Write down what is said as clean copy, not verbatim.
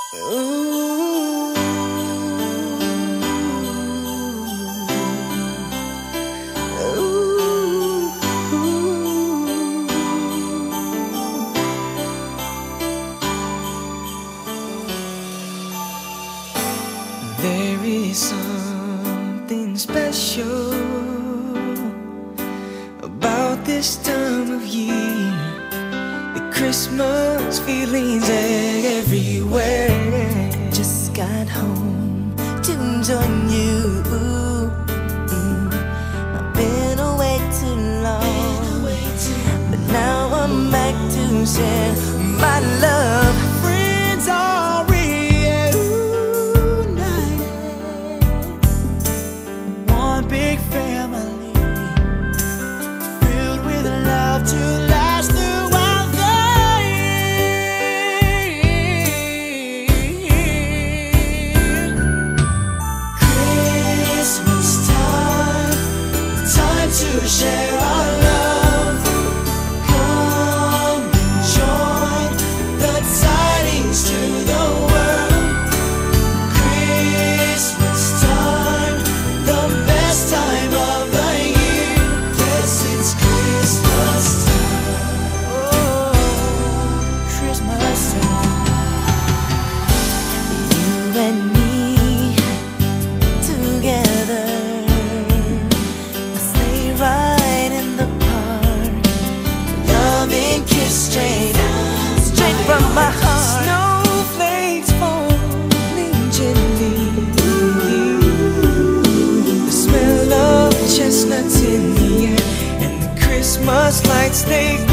Ooh. Ooh. There is something special about this time of year. The Christmas feelings everywhere. Just got home to join you. I've been away too long, but now I'm back to share my love. Friends are reunited, one big family, filled with love to last throughout the year. Christmas time, time to share our love. Come and join the tidings to the world. Christmas time, the best time of the year. Yes, it's Christmas time. Oh, Christmas time. You and me together, a sleigh ride in the park, loving kiss straight from my heart. Snowflakes falling gently, the smell of chestnuts in the air, and the Christmas lights they